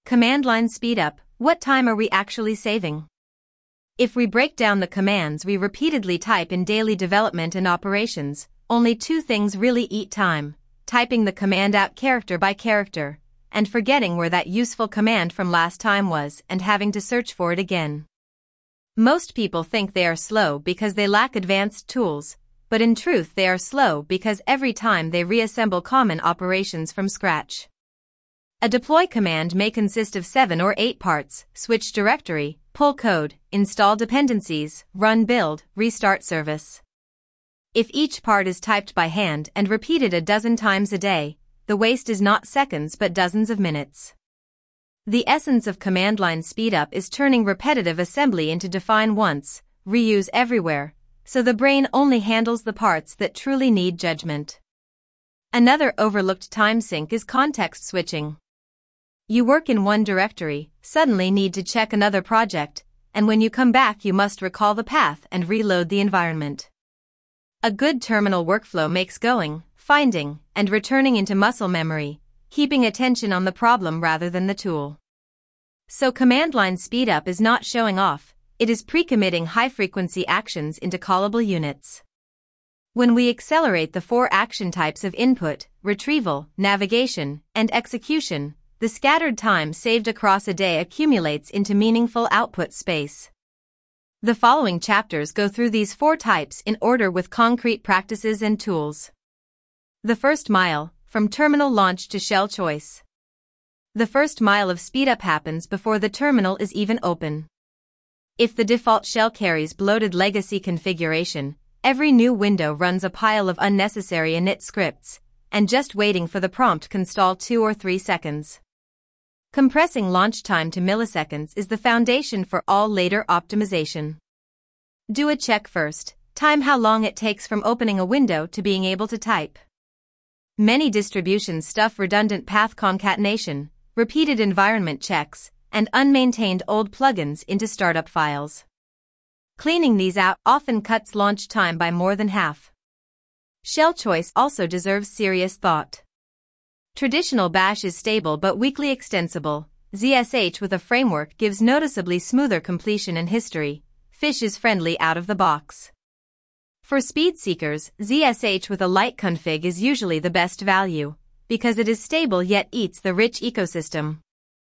Command line speed up. What time are we actually saving? If we break down the commands we repeatedly type in daily development and operations, only two things really eat time: typing the command out character by character, and forgetting where that useful command from last time was and having to search for it again. Most people think they are slow because they lack advanced tools, but in truth they are slow because every time they reassemble common operations from scratch. A deploy command may consist of 7 or 8 parts: switch directory, pull code, install dependencies, run build, restart service. If each part is typed by hand and repeated a dozen times a day, the waste is not seconds but dozens of minutes. The essence of command line speedup is turning repetitive assembly into define once, reuse everywhere, so the brain only handles the parts that truly need judgment. Another overlooked time sink is context switching. You work in one directory, suddenly need to check another project, and when you come back you must recall the path and reload the environment. A good terminal workflow makes going, finding, and returning into muscle memory, keeping attention on the problem rather than the tool. So command line speedup is not showing off, it is pre-committing high-frequency actions into callable units. When we accelerate the 4 action types of input, retrieval, navigation, and execution, the scattered time saved across a day accumulates into meaningful output space. The following chapters go through these 4 types in order with concrete practices and tools. The first mile, from terminal launch to shell choice. The first mile of speedup happens before the terminal is even open. If the default shell carries bloated legacy configuration, every new window runs a pile of unnecessary init scripts, and just waiting for the prompt can stall 2 or 3 seconds. Compressing launch time to milliseconds is the foundation for all later optimization. Do a check first, time how long it takes from opening a window to being able to type. Many distributions stuff redundant path concatenation, repeated environment checks, and unmaintained old plugins into startup files. Cleaning these out often cuts launch time by more than half. Shell choice also deserves serious thought. Traditional bash is stable but weakly extensible. ZSH with a framework gives noticeably smoother completion and history. Fish is friendly out of the box. For speed seekers, ZSH with a light config is usually the best value, because it is stable yet eats the rich ecosystem.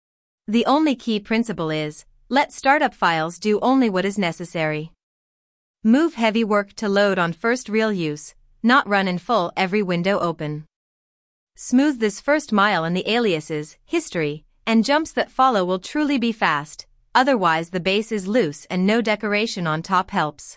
The only key principle is, let startup files do only what is necessary. Move heavy work to load on first real use, not run in full every window open. Smooth this first mile and the aliases, history, and jumps that follow will truly be fast, otherwise the base is loose and no decoration on top helps.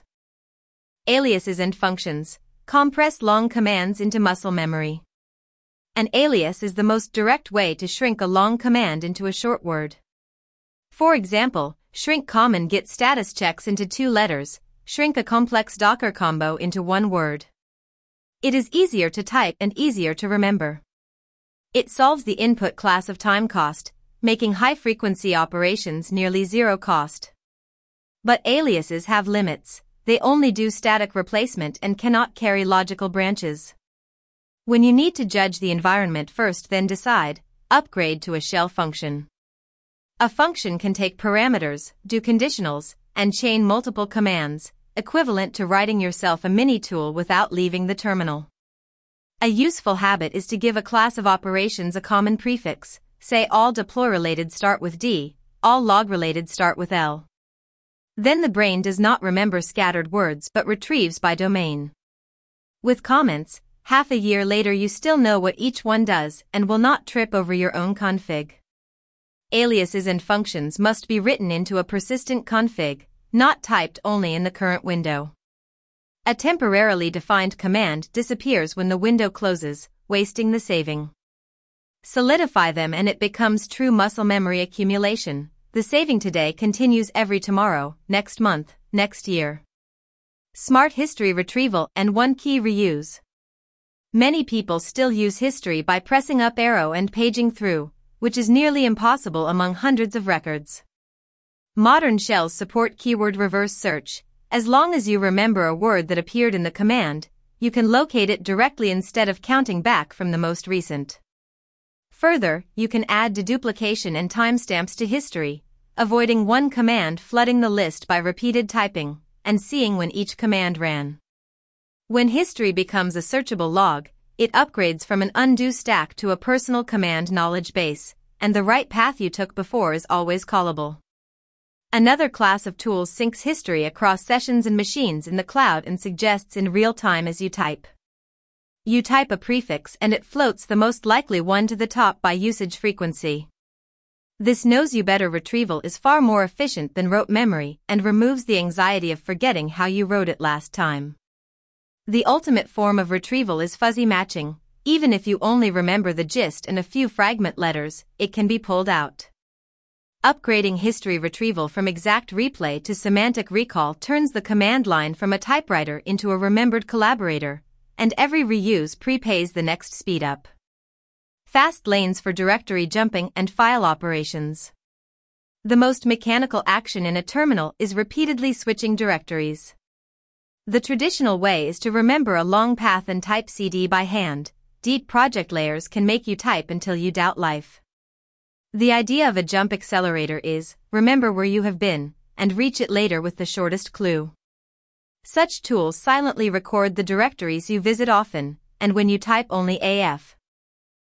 Aliases and functions, compress long commands into muscle memory. An alias is the most direct way to shrink a long command into a short word. For example, shrink common git status checks into 2 letters, shrink a complex Docker combo into 1 word. It is easier to type and easier to remember. It solves the input class of time cost, making high-frequency operations nearly zero cost. But aliases have limits, they only do static replacement and cannot carry logical branches. When you need to judge the environment first then decide, upgrade to a shell function. A function can take parameters, do conditionals, and chain multiple commands, equivalent to writing yourself a mini tool without leaving the terminal. A useful habit is to give a class of operations a common prefix, say all deploy-related start with D, all log-related start with L. Then the brain does not remember scattered words but retrieves by domain. With comments, half a year later you still know what each one does and will not trip over your own config. Aliases and functions must be written into a persistent config, not typed only in the current window. A temporarily defined command disappears when the window closes, wasting the saving. Solidify them and it becomes true muscle memory accumulation. The saving today continues every tomorrow, next month, next year. Smart history retrieval and 1 key reuse. Many people still use history by pressing up arrow and paging through, which is nearly impossible among hundreds of records. Modern shells support keyword reverse search. As long as you remember a word that appeared in the command, you can locate it directly instead of counting back from the most recent. Further, you can add deduplication and timestamps to history, avoiding one command flooding the list by repeated typing, and seeing when each command ran. When history becomes a searchable log, it upgrades from an undo stack to a personal command knowledge base, and the right path you took before is always callable. Another class of tools syncs history across sessions and machines in the cloud and suggests in real time as you type. You type a prefix and it floats the most likely one to the top by usage frequency. This knows you better retrieval is far more efficient than rote memory and removes the anxiety of forgetting how you wrote it last time. The ultimate form of retrieval is fuzzy matching. Even if you only remember the gist and a few fragment letters, it can be pulled out. Upgrading history retrieval from exact replay to semantic recall turns the command line from a typewriter into a remembered collaborator, and every reuse prepays the next speedup. Fast lanes for directory jumping and file operations. The most mechanical action in a terminal is repeatedly switching directories. The traditional way is to remember a long path and type CD by hand. Deep project layers can make you type until you doubt life. The idea of a jump accelerator is, remember where you have been, and reach it later with the shortest clue. Such tools silently record the directories you visit often, and when you type only AF,